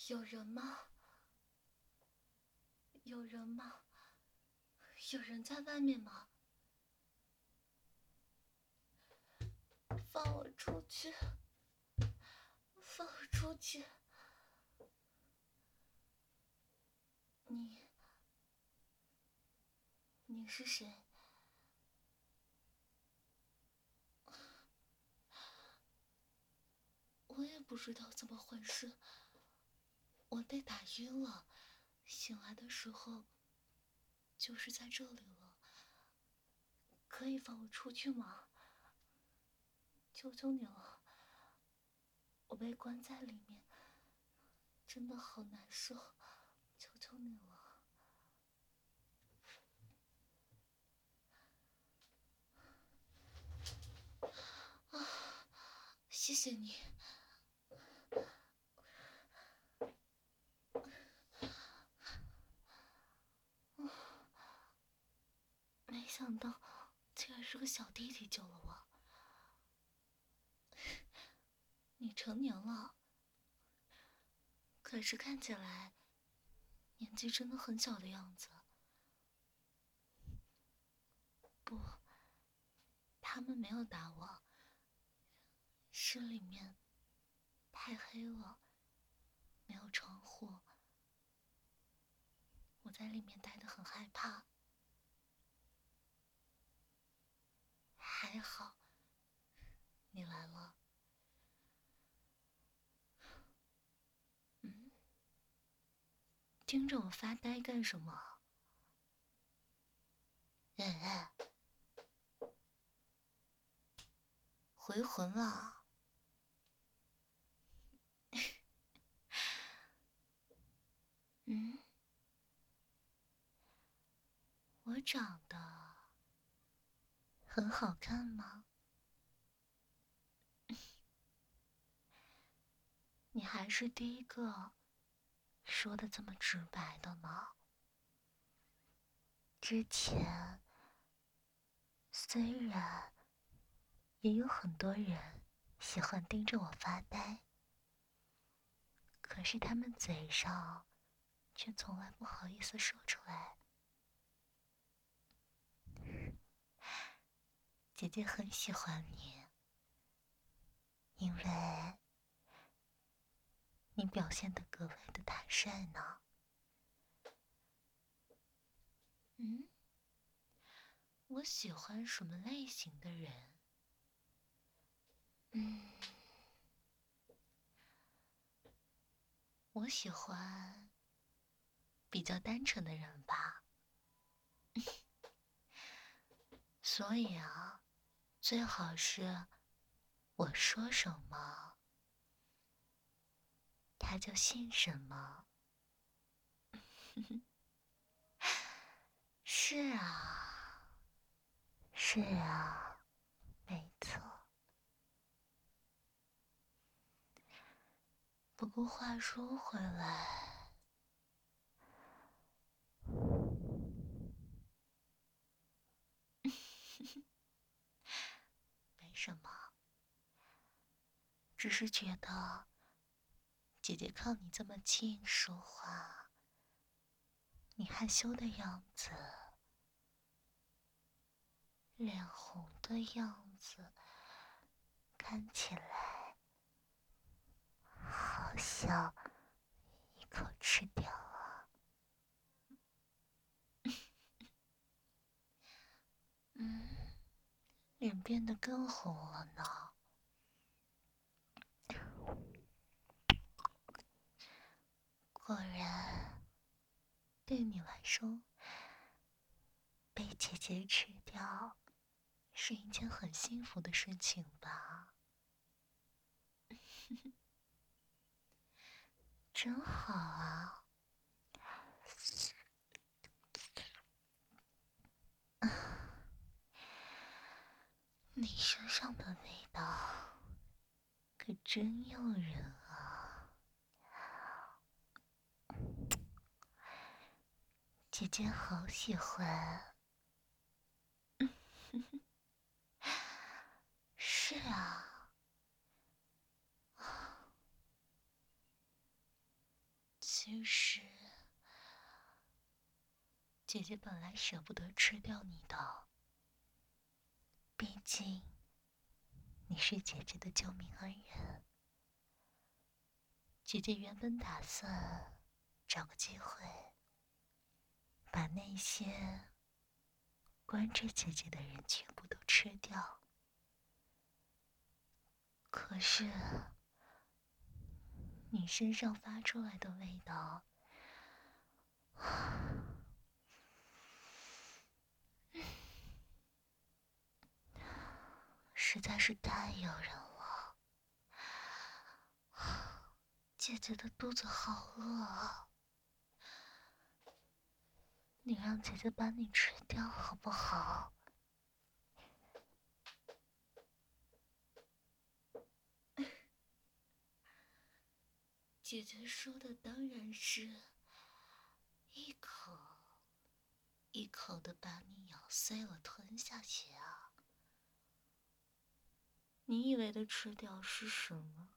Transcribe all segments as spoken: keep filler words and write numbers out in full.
有人吗？有人吗？有人在外面吗？放我出去！放我出去！你，你是谁？我也不知道怎么回事，我被打晕了，醒来的时候就是在这里了。可以放我出去吗？求求你了，我被关在里面，真的好难受，求求你了。啊，谢谢你。没想到，竟然是个小弟弟救了我。你成年了，可是看起来年纪真的很小的样子。不，他们没有打我，是里面太黑了，没有窗户，我在里面待得很害怕。还好，你来了。嗯，盯着我发呆干什么？哎哎，回魂了。嗯，我长得很好看吗？你还是第一个说的这么直白的呢。之前虽然也有很多人喜欢盯着我发呆，可是他们嘴上却从来不好意思说出来。姐姐很喜欢你，因为你表现得格外的坦率呢。嗯，我喜欢什么类型的人？嗯，我喜欢比较单纯的人吧。所以啊，最好是我说什么，他就信什么。是啊，是啊，没错。不过话说回来，没什么，只是觉得姐姐靠你这么近说话，你害羞的样子，脸红的样子，看起来好像一口吃掉啊。嗯，脸变得更红了呢。果然，对你来说，被姐姐吃掉是一件很幸福的事情吧？真好啊！你身上的味道可真诱人啊！姐姐好喜欢。是啊， 其实，姐姐本来舍不得吃掉你的，毕竟你是姐姐的救命恩人。姐姐原本打算找个机会，把那些关着姐姐的人全部都吃掉。可是，你身上发出来的味道，实在是太诱人了。姐姐的肚子好饿啊，你让姐姐把你吃掉好不好？姐姐说的当然是一口一口的把你咬碎了吞下去啊！你以为的吃掉是什么？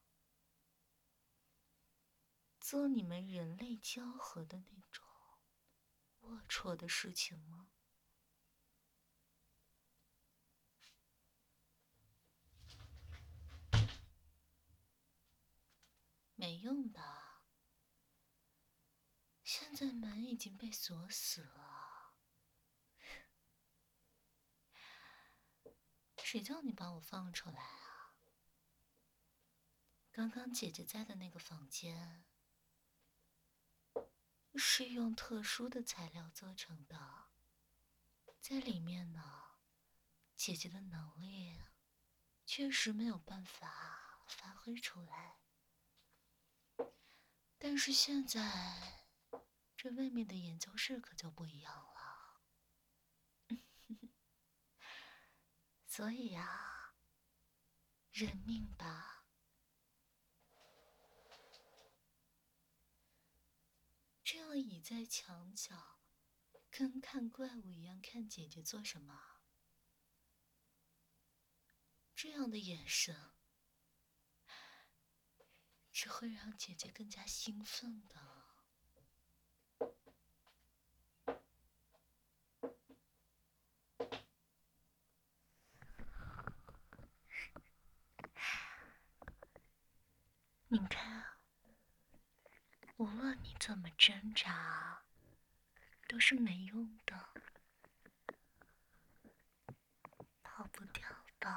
做你们人类交合的那种龌龊的事情吗？没用的，现在门已经被锁死了。谁叫你把我放出来啊？刚刚姐姐在的那个房间是用特殊的材料做成的，在里面呢，姐姐的能力确实没有办法发挥出来。但是现在，这外面的研究室可就不一样了。所以啊，认命吧。这样倚在墙角，跟看怪物一样看姐姐做什么？这样的眼神，只会让姐姐更加兴奋的。你看，无论你怎么挣扎，都是没用的，跑不掉的。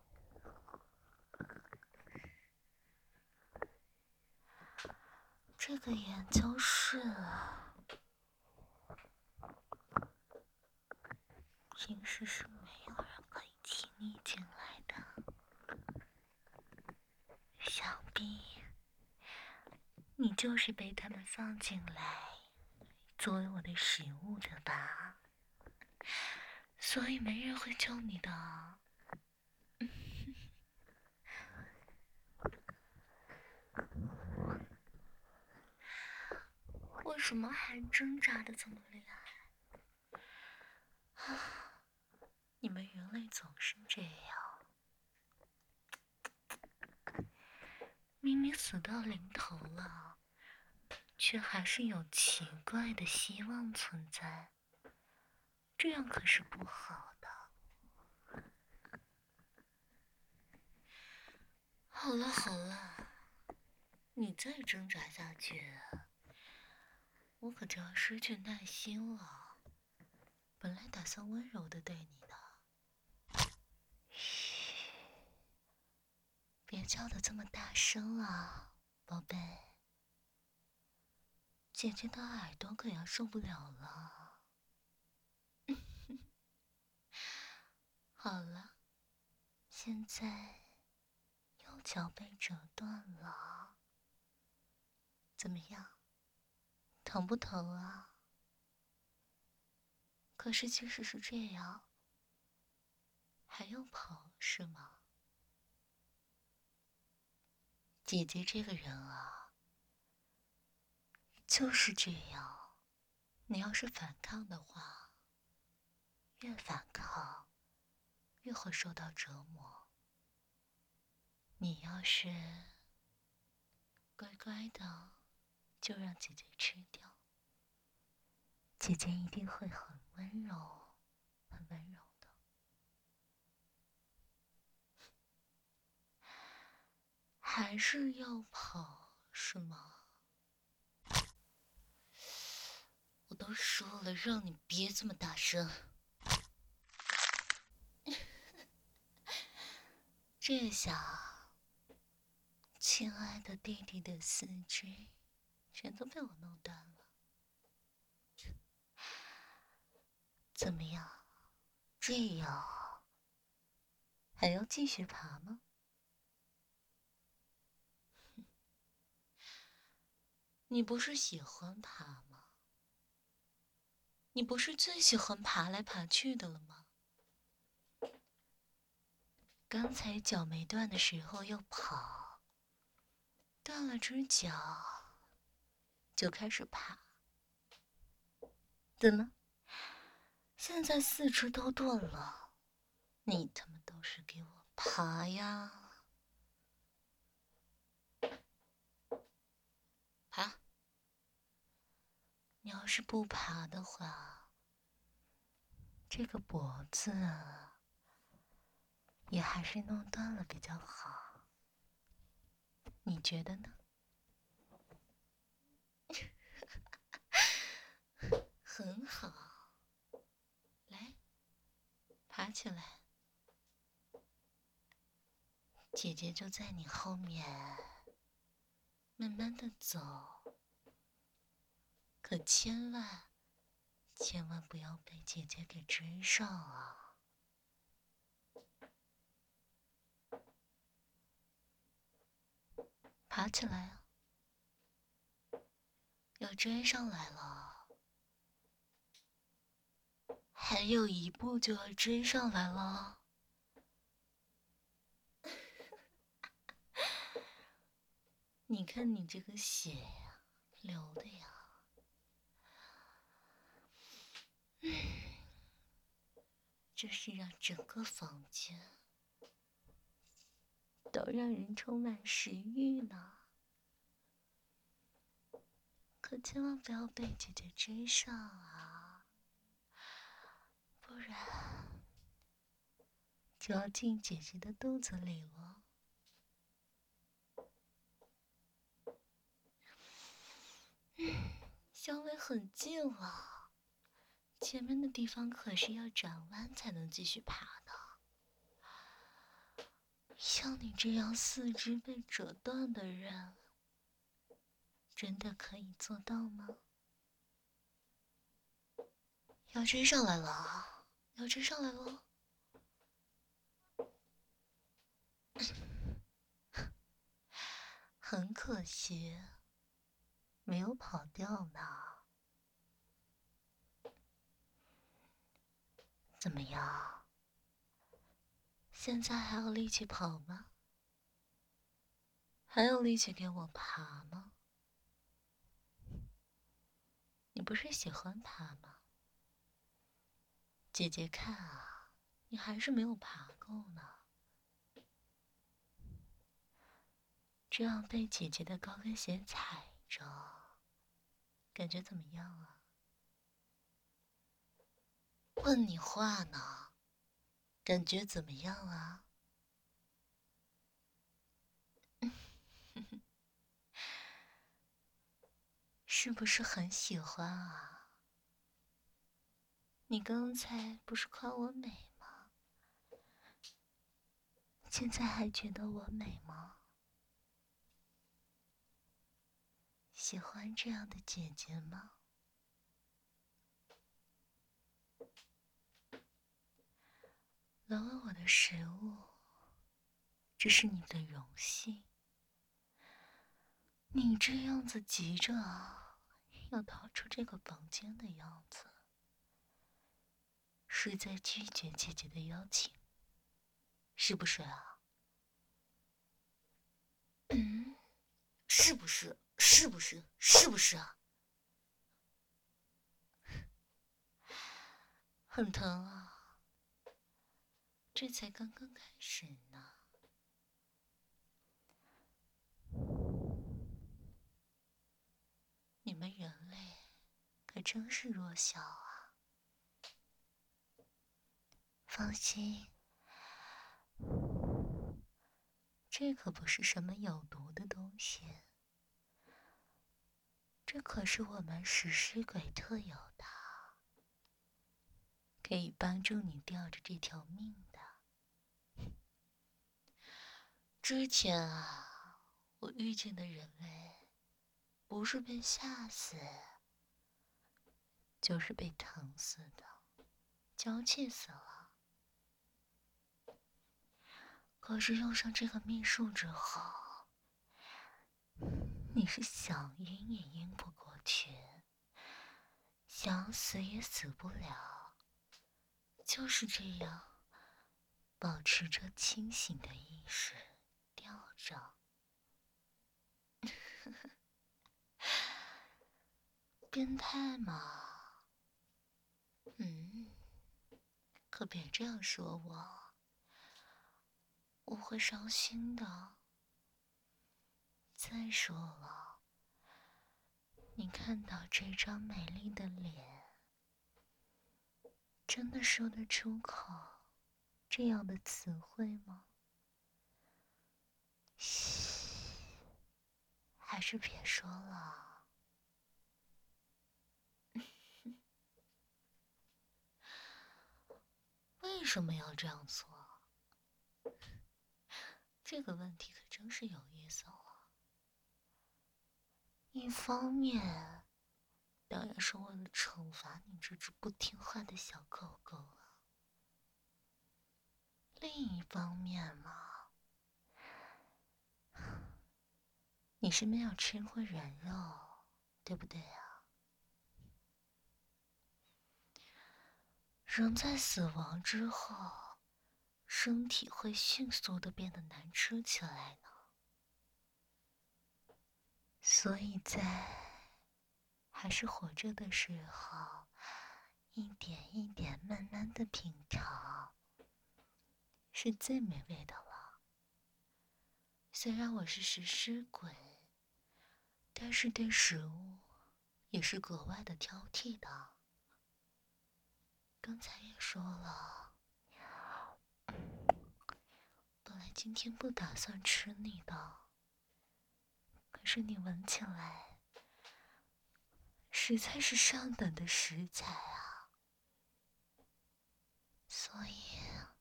这个研究室啊，平时是没有人可以轻易进来的。想必你就是被他们放进来作为我的食物的吧？所以没人会救你的。为什么还挣扎的这么厉害？你们人类总是这样，明明死到临头了，却还是有奇怪的希望存在，这样可是不好的。好了好了，你再挣扎下去，我可就要失去耐心了。本来打算温柔的对你的。嘘，别叫得这么大声啊，宝贝。姐姐的耳朵可要受不了了。好了，现在右脚被折断了，怎么样？疼不疼啊？可是即使是这样，还要跑是吗？姐姐这个人啊，就是这样。你要是反抗的话，越反抗越会受到折磨。你要是乖乖的就让姐姐吃掉。姐姐一定会很温柔，很温柔的。还是要跑，是吗？我都说了，让你别这么大声。这下，亲爱的弟弟的四肢全都被我弄断了。怎么样？这样还要继续爬吗？你不是喜欢爬吗？你不是最喜欢爬来爬去的了吗？刚才脚没断的时候又跑，断了只脚就开始爬。怎么？现在四肢都断了，你他妈倒是给我爬呀！爬！你要是不爬的话，这个脖子也还是弄断了比较好，你觉得呢？很好，来，爬起来，姐姐就在你后面，慢慢的走，可千万千万不要被姐姐给追上啊！爬起来啊！要追上来了，还有一步就要追上来了。你看你这个血呀，流的呀，嗯，这是让整个房间都让人充满食欲呢。可千万不要被姐姐追上啊，不然就要进姐姐的肚子里了。嗯，香味很近了，前面的地方可是要转弯才能继续爬的。像你这样四肢被折断的人，真的可以做到吗？要追上来了，要追上来了！很可惜，没有跑掉呢。怎么样？现在还有力气跑吗？还有力气给我爬吗？你不是喜欢爬吗？姐姐看啊，你还是没有爬够呢。这样被姐姐的高跟鞋踩着，感觉怎么样啊？问你话呢，感觉怎么样啊？是不是很喜欢啊？你刚才不是夸我美吗？现在还觉得我美吗？喜欢这样的姐姐吗？来问我的食物，这是你的荣幸。你这样子急着啊，要逃出这个房间的样子，是在拒绝姐姐的邀请，是不是啊？嗯，是不是？是不是？是不是啊？很疼啊，这才刚刚开始呢。 人类可真是弱小啊！放心，这可不是什么有毒的东西，这可是我们食尸鬼特有的，可以帮助你吊着这条命的。之前啊，我遇见的人类，不是被吓死，就是被疼死的，娇气死了。可是用上这个秘术之后，你是想晕也晕不过去，想死也死不了，就是这样，保持着清醒的意识，吊着。变态嘛？嗯，可别这样说我，我会伤心的。再说了，你看到这张美丽的脸，真的说得出口这样的词汇吗？嘘，还是别说了。为什么要这样做？这个问题可真是有意思了。一方面，当然是为了惩罚你这只不听话的小狗狗了。另一方面嘛，你是没有吃过人肉，对不对啊？人在死亡之后，身体会迅速的变得难吃起来呢。所以在还是活着的时候，一点一点慢慢的品尝，是最美味的了。虽然我是食尸鬼，但是对食物也是格外的挑剔的。刚才也说了，本来今天不打算吃你的，可是你闻起来实在是上等的食材啊，所以，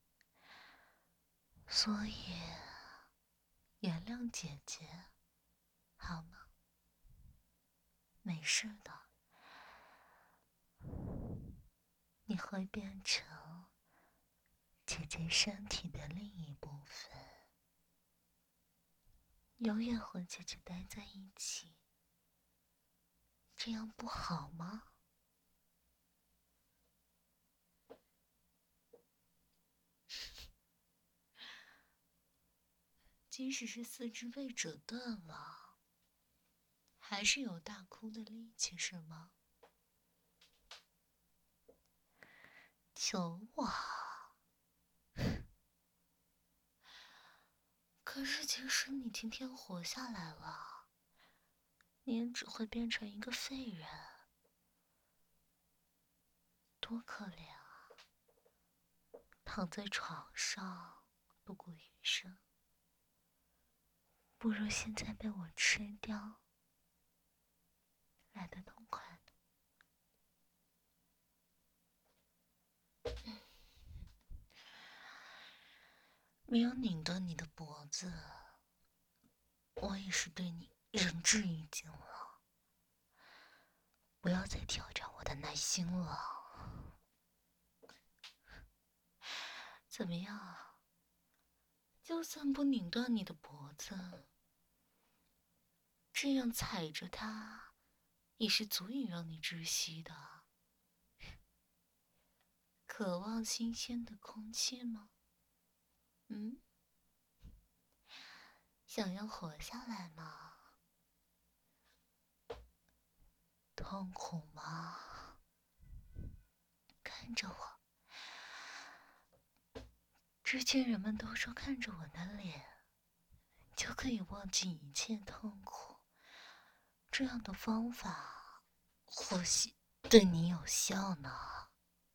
所以，原谅姐姐，好吗？没事的，你会变成姐姐身体的另一部分，永远和姐姐待在一起，这样不好吗？即使是四肢被折断了，还是有大哭的力气，是吗？求我！可是即使你今天活下来了，你也只会变成一个废人，多可怜啊！躺在床上度过余生，不如现在被我吃掉，来得痛快。没有拧断你的脖子，我也是对你仁至义尽了。不要再挑战我的耐心了。怎么样？就算不拧断你的脖子，这样踩着它，也是足以让你窒息的。渴望新鲜的空气吗？嗯？想要活下来吗？痛苦吗？看着我。之前人们都说看着我的脸就可以忘记一切痛苦，这样的方法或许对你有效呢。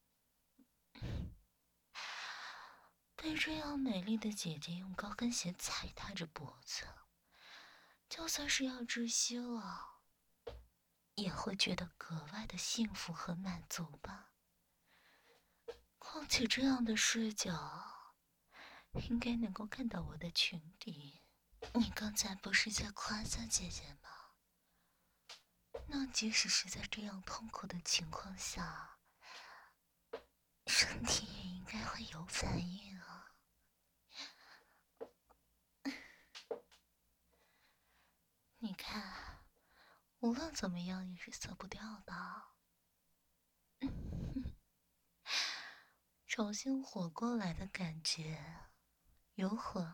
被这样美丽的姐姐用高跟鞋踩踏着脖子，就算是要窒息了，也会觉得格外的幸福和满足吧。况且这样的视角，应该能够看到我的裙底。你刚才不是在夸赞姐姐吗？那即使是在这样痛苦的情况下，身体也应该会有反应啊。你看，无论怎么样也是色不掉的。重新活过来的感觉，如何？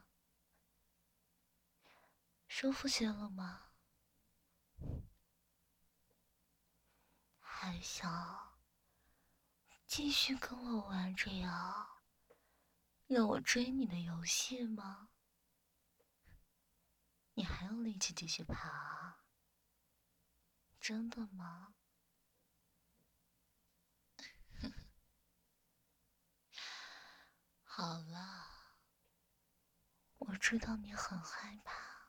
舒服些了吗？还想继续跟我玩这样让我追你的游戏吗？你还有力气继续爬啊？真的吗？好了，我知道你很害怕，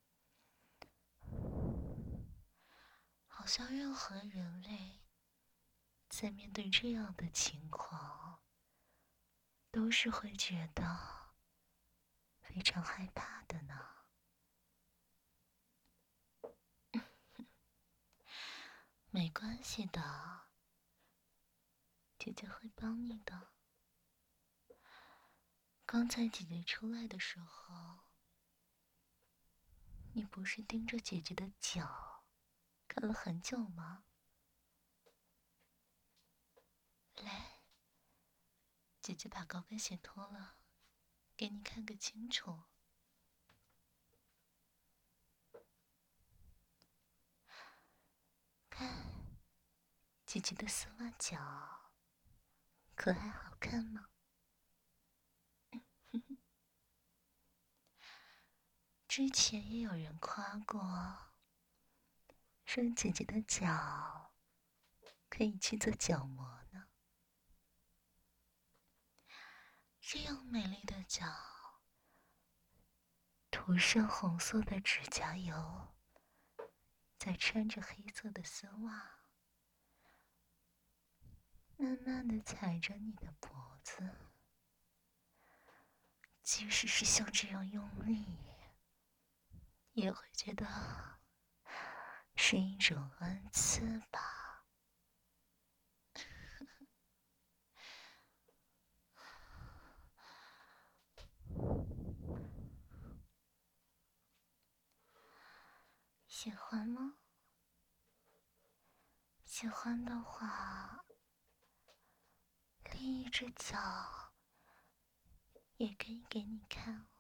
好像任何人类在面对这样的情况，都是会觉得非常害怕的呢。没关系的，姐姐会帮你的。刚才姐姐出来的时候，你不是盯着姐姐的脚看了很久吗？来，姐姐把高跟鞋脱了，给你看个清楚。看，姐姐的丝袜脚，可爱好看吗？之前也有人夸过，说姐姐的脚可以去做脚模呢。这样美丽的脚，涂上红色的指甲油，再穿着黑色的丝袜，慢慢地踩着你的脖子，即使是像这样用力，也会觉得是一种恩赐吧。喜欢吗？喜欢的话，另一只脚也可以给你看哦。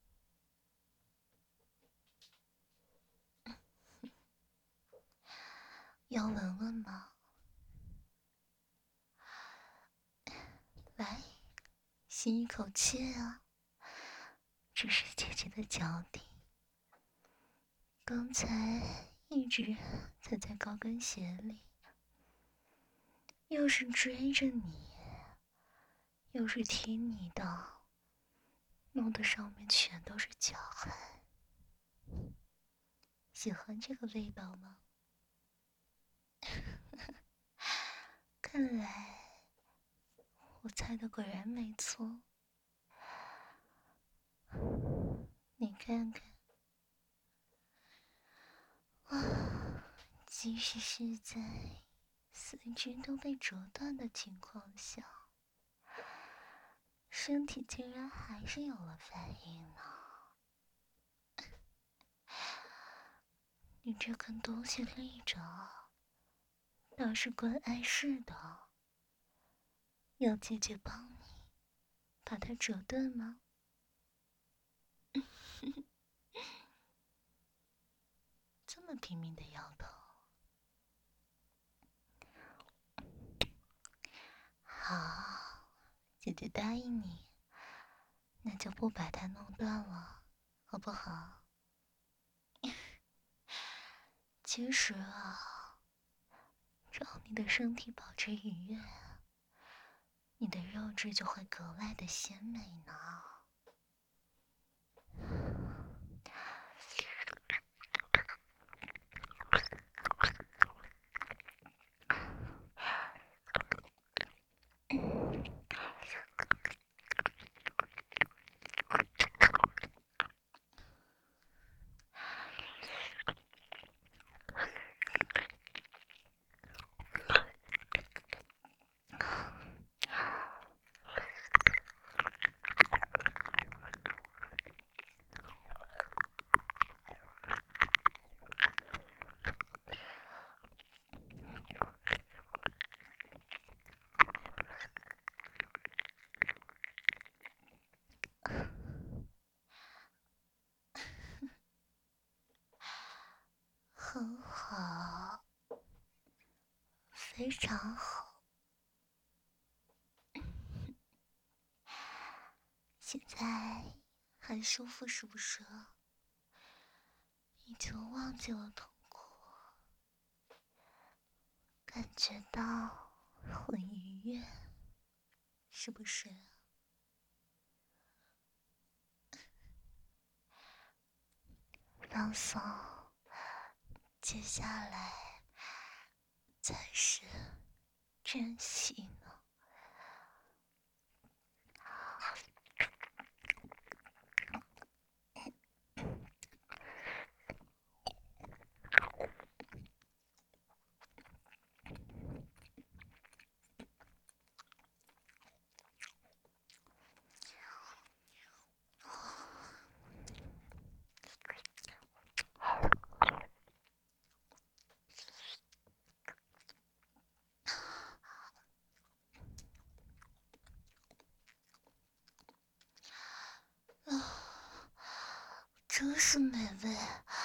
要闻闻吗？来，吸一口气啊！这是姐姐的脚底，刚才一直踩在高跟鞋里，又是追着你，又是踢你的，弄得上面全都是脚痕。喜欢这个味道吗？看来我猜的果然没错。你看看，哇，即使是在四肢都被折断的情况下，身体竟然还是有了反应呢。你这根东西立着，那是关碍事的，要姐姐帮你把它折断吗？这么拼命的摇头。好，姐姐答应你，那就不把它弄断了，好不好？其实啊， 你的身体保持愉悦，你的肉质就会格外的鲜美呢。很好，非常好。现在很舒服是不是？已经忘记了痛苦，感觉到很愉悦，是不是？放松，接下来才是珍惜呢。真是美味。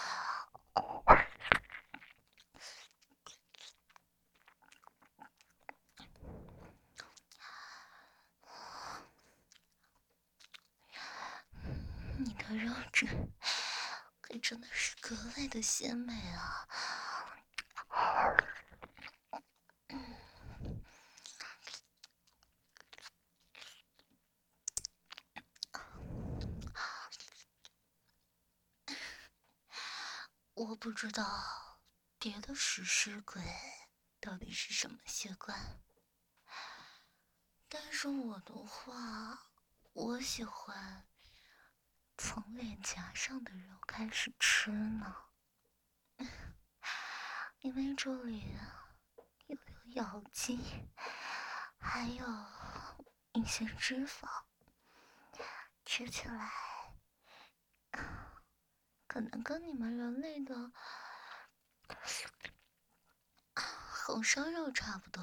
你的肉质可真的是格外的鲜美啊！我不知道别的食尸鬼到底是什么习惯，但是我的话，我喜欢从脸颊上的肉开始吃呢，因为这里又有咬肌，还有一些脂肪，吃起来可能跟你们人类的红烧肉差不多，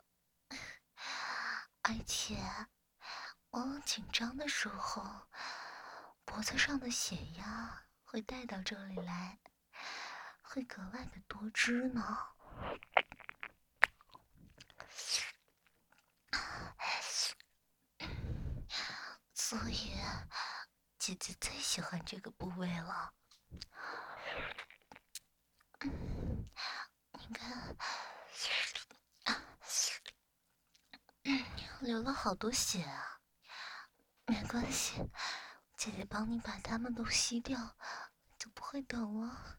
而且我紧张的时候，脖子上的血压会带到这里来，会格外的多汁呢。所以姐姐最喜欢这个部位了。你看，流了好多血啊，没关系，姐姐帮你把它们都吸掉，就不会疼了。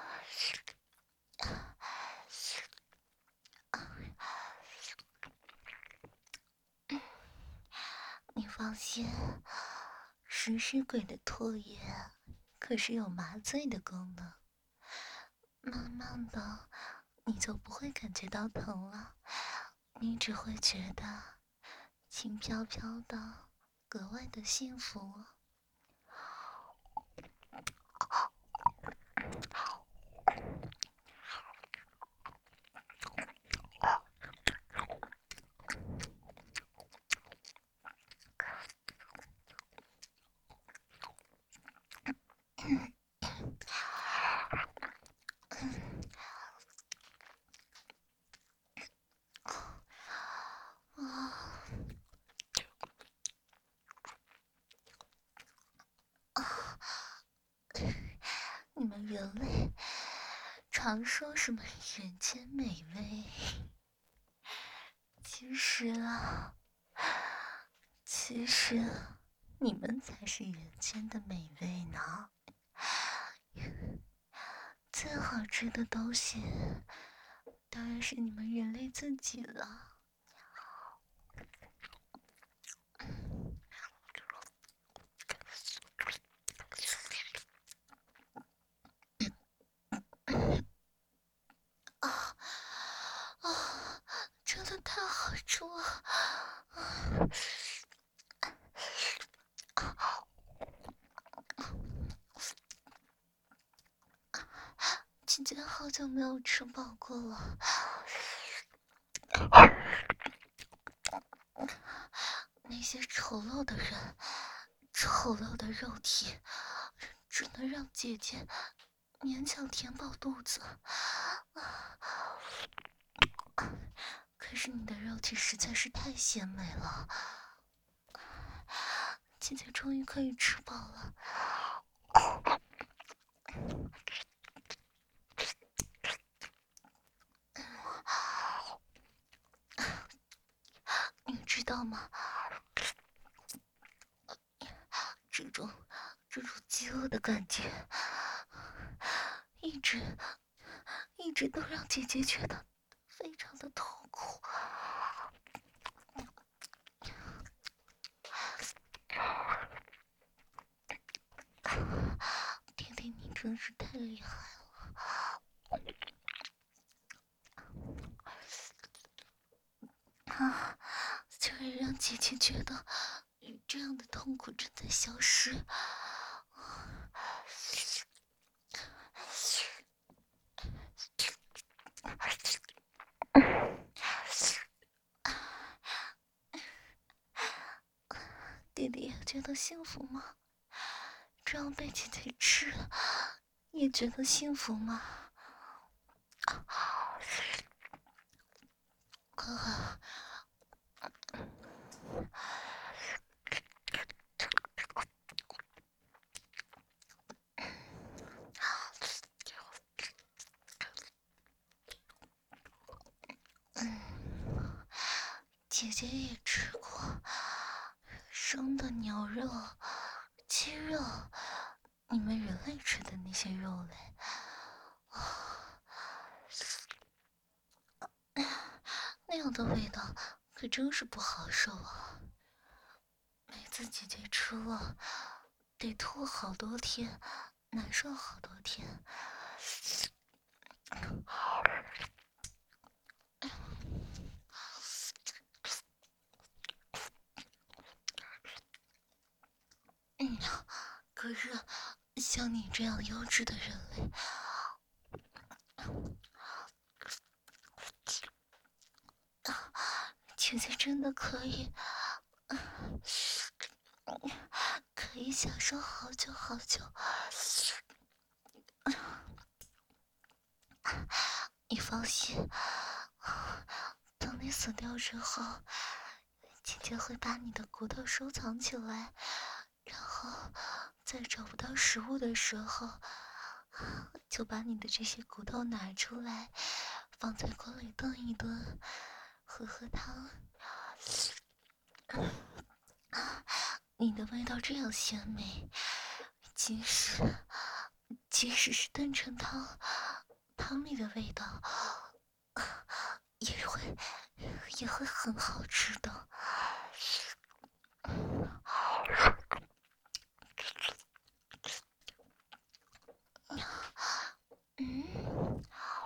你放心，食尸鬼的唾液可是有麻醉的功能，慢慢的你就不会感觉到疼了，你只会觉得轻飘飘的，格外的幸福。你们人类常说什么人间美味， 实啊，其实你们才是人间的美味呢。最好吃的东西，当然是你们人类自己了。啊啊！真的太好吃了！姐姐好久没有吃饱过了。那些丑陋的人，丑陋的肉体，只能让姐姐勉强填饱肚子。可是你的肉体实在是太鲜美了，姐姐终于可以吃饱了。你知道吗？这种这种饥饿的感觉，一直一直都让姐姐觉得非常的痛苦。弟弟，你真是太厉害了！啊，竟然让姐姐觉得这样的痛苦正在消失。弟弟也觉得幸福吗？这样被姐姐吃，也觉得幸福吗？哥哥。嗯，姐姐也吃过生的牛肉、鸡肉，你们人类吃的那些肉类，那样的味道可真是不好受啊！每次姐姐吃了，得吐好多天，难受好多天。嗯，可是像你这样优质的人类，姐姐真的可以，可以享受好久好久。你放心，等你死掉之后，姐姐会把你的骨头收藏起来，然后在找不到食物的时候，就把你的这些骨头拿出来，放在锅里炖一炖，喝喝汤。你的味道这样鲜美，即使即使是炖成汤，汤里的味道也会也会很好吃的。嗯，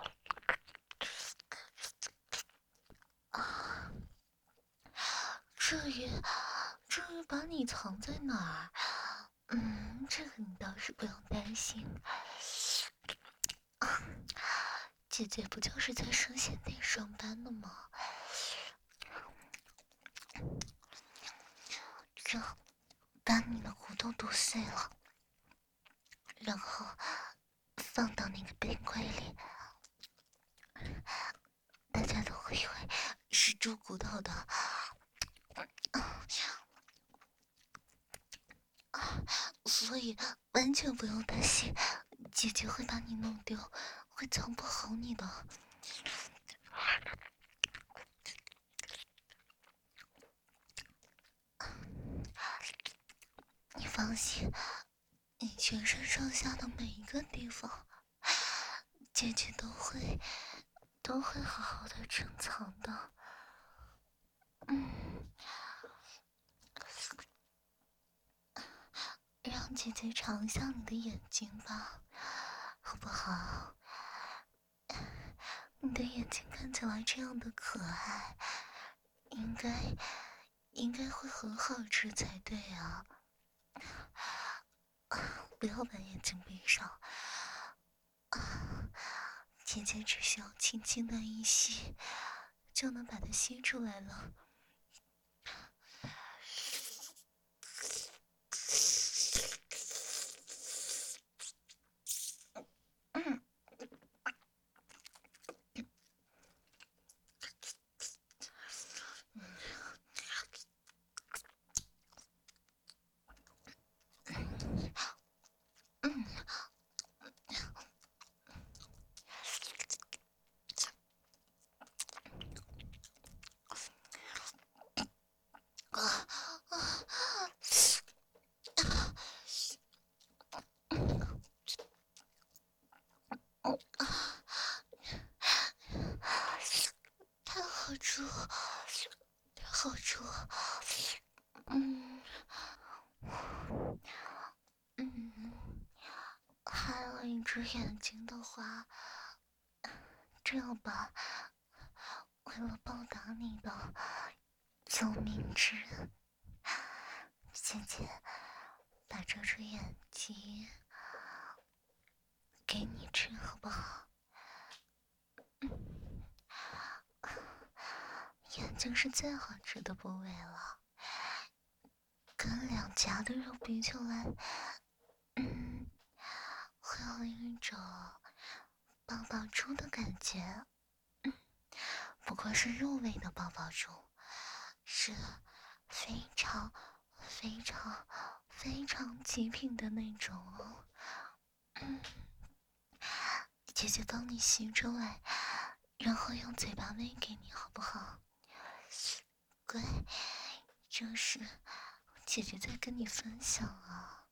啊，至于至于把你藏在哪儿，嗯，这个你倒是不用担心。姐姐不就是在生鲜店上班的吗？这把你的骨头剁碎了，然后放到那个冰柜里，大家都会以为是猪骨头的。所以完全不用担心，姐姐会把你弄丢，会藏不好你的。 放心，你全身上下的每一个地方，姐姐都会都会好好的珍藏的。嗯，让姐姐尝一下你的眼睛吧，好不好？你的眼睛看起来这样的可爱，应该应该会很好吃才对啊！不要把眼睛闭上，姐姐只需要轻轻的一吸，就能把它吸出来了。嗯嗯。啊啊啊！太好吃了，太好吃了。嗯嗯，开了一只眼睛的话，这样吧，为了报答你的救命之恩，姐姐把这只眼睛给你吃，好不好？眼睛是最好吃的部位了，跟两颊的肉比起来，嗯，会有一种抱抱猪的感觉。嗯，不过是肉味的抱抱猪，是非常非常非常极品的那种哦。嗯，姐姐帮你吸出来，然后用嘴巴喂给你，好不好？乖，这是姐姐在跟你分享啊。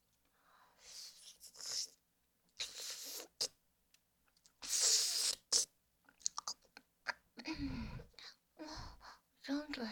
嗯，张嘴，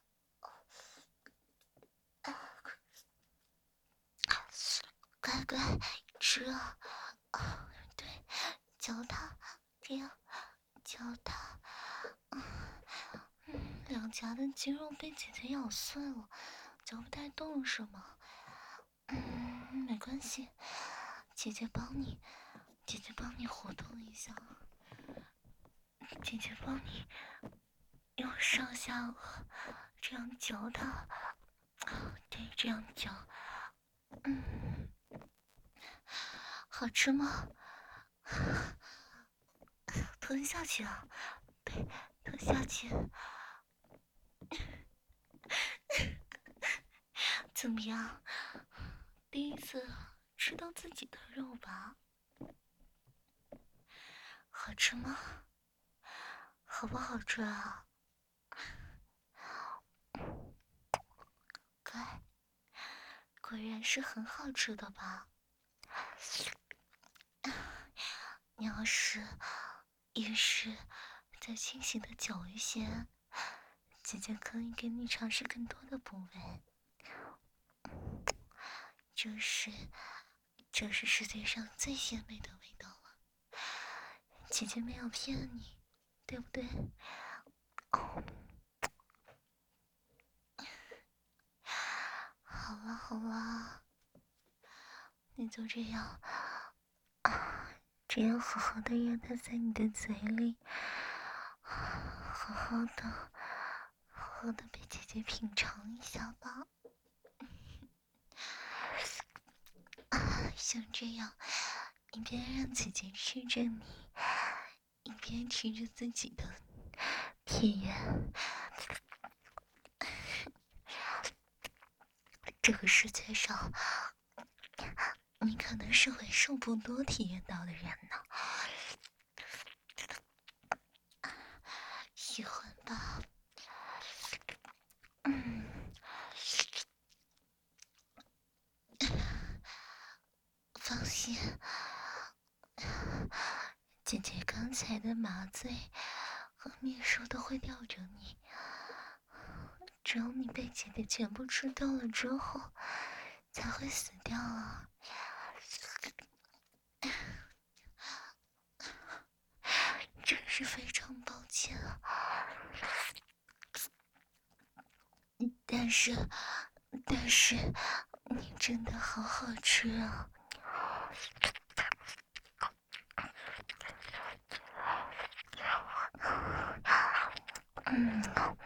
乖乖吃啊！啊，对，嚼它，这样嚼它。嗯嗯，两颊的肌肉被姐姐咬碎了，嚼不太动是吗？嗯，没关系，姐姐帮你，姐姐帮你活动一下，姐姐帮你用上下颚这样嚼它，对，这样嚼，嗯，好吃吗？吞下去啊，对，吞下去。怎么样？第一次吃到自己的肉吧？好吃吗？好不好吃啊？乖，果然是很好吃的吧？你要是也是再清醒的久一些，姐姐可以给你尝试更多的部位。这是，这是世界上最鲜美的味道了。姐姐没有骗你，对不对？哦，好了好了，你就这样啊，这样好好的让它在你的嘴里，好好的，好好的被姐姐品尝一下吧。啊，像这样，一边让姐姐吃着你，一边吃着自己的体验。这个世界上，你可能是为数不多体验到的人呢。喜欢吧？嗯， 姐姐刚才的麻醉和秘术都会吊着你，只有你被姐姐全部吃掉了之后，才会死掉啊！真是非常抱歉啊，但是，但是，你真的好好吃啊！嗯，